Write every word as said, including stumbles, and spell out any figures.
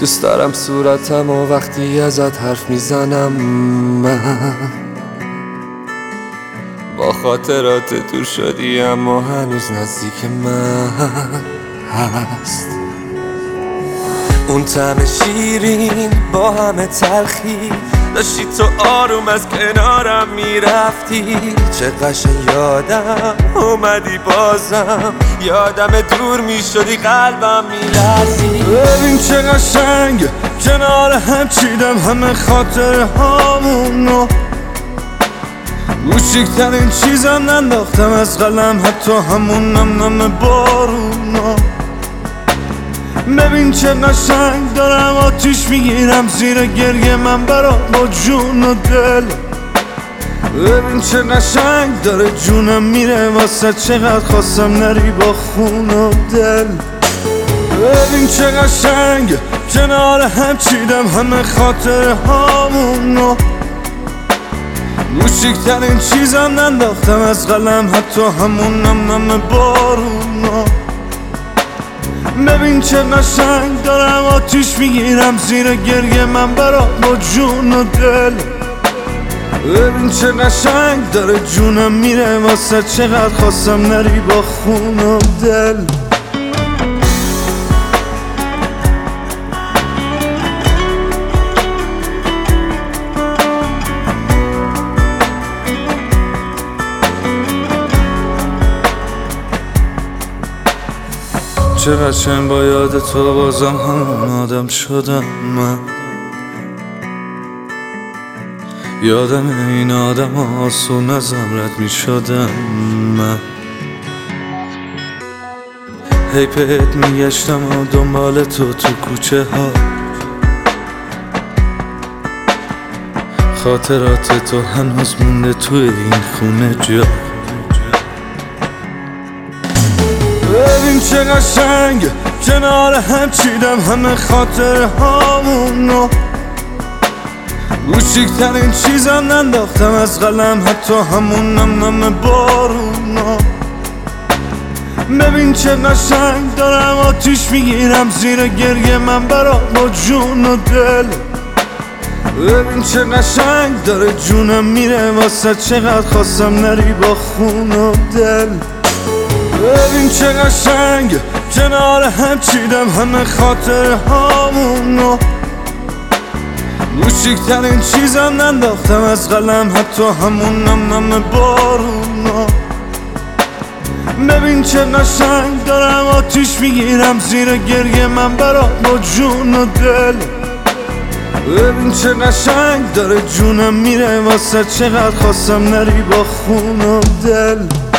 دوست دارم صورتم و وقتی ازت حرف میزنم من با خاطرات دور شدی اما هنوز نزدیک من هست. اون طعم شیرین با همه تلخی داشتی تو آروم از کنارم میرفتی، چه قشنگ یادم اومدی بازم، یادم دور میشدی قلبم میلرزی. ببین چه قشنگ کنار هم چیدم همه خاطر هامونو، کوچیکترین چیزم ننداختم از قلم حتی همون نم نم بارونا. ببین چه قشنگ دارم آتیش میگیرم زیر گریه من برات با جون و دل. ببین چه قشنگ داره جونم میره واسه چقدر خواستم نری با خون و دل. ببین چه قشنگ کنار هم چیدم همه خاطر هامونو، کوچیکترین چیزم ننداختم از قلم حتی همون نم نم بارونا. ببین چه قشنگ دارم آتیش میگیرم زیر گریه من برات با جون و دل. ببین چه قشنگ داره جونم میره واسه چقدر خواستم نری با خون و دل. چه قشنگ با یاد تو بازم همون آدم شدم من، یادم این آدم آسون ازم رد می شدم من. هی بهت می گشتم و دنبال تو تو کوچه ها، خاطرات تو هنوز مونده توی این خونه جا. ببین چه قشنگ کنار هم چیدم همه خاطر هامونو، کوچیکترین چیزم ننداختم از قلم حتی همون نم نم بارونا. ببین چه قشنگ دارم آتیش میگیرم زیر گریه من برات با جون و دل. ببین چه قشنگ داره جونم میره واسه چقدر خواستم نری با خون و دل. ببین چه قشنگ کنار هم چیدم همه خاطر هامونو، کوچیکترین چیزم ننداختم از قلم حتی همون نم نم بارونا. ببین چه قشنگ دارم آتیش میگیرم زیر گریه من برات با جون و دل. ببین چه قشنگ داره جونم میره واسه چقدر خواستم نری با خون و دل.